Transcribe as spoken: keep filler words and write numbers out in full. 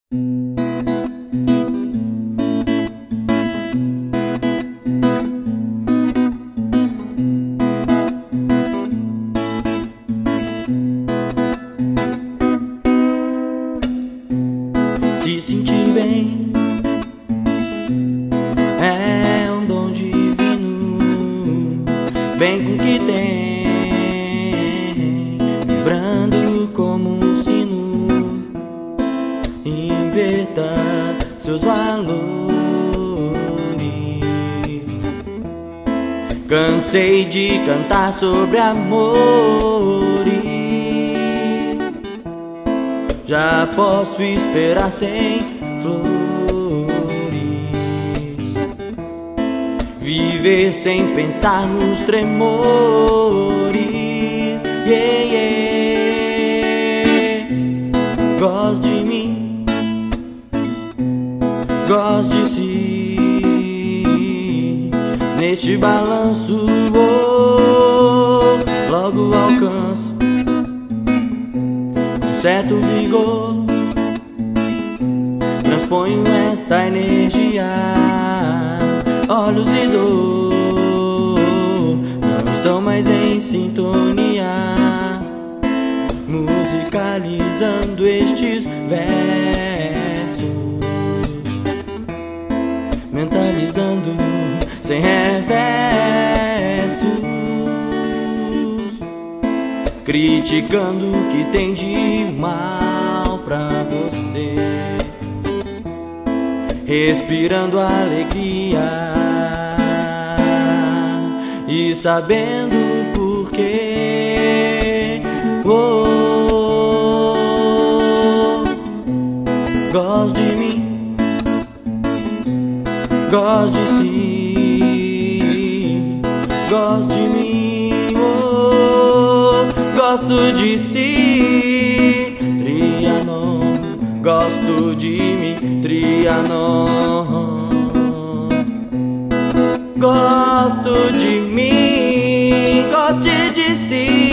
Se sentir bem é um dom divino, bem com o que tem, vibrando como um sino. Inverta seus valores. Cansei de cantar sobre amores. Já posso esperar sem flores, viver sem pensar nos tremores. Yeah, yeah. Gosto de mim, gosto de si. Neste balanço, oh, logo alcanço certo vigor, transponho esta energia. Olhos e dor não estão mais em sintonia, musicalizando estes versos, mentalizando sem reversos, criticando o que tem de mal pra você, respirando alegria e sabendo por quê. Oh, gosto de mim, gosto de si, gosto de mim. Oh, gosto de si, Trianon. Gosto de mim, Trianon. Gosto de mim, goste de si.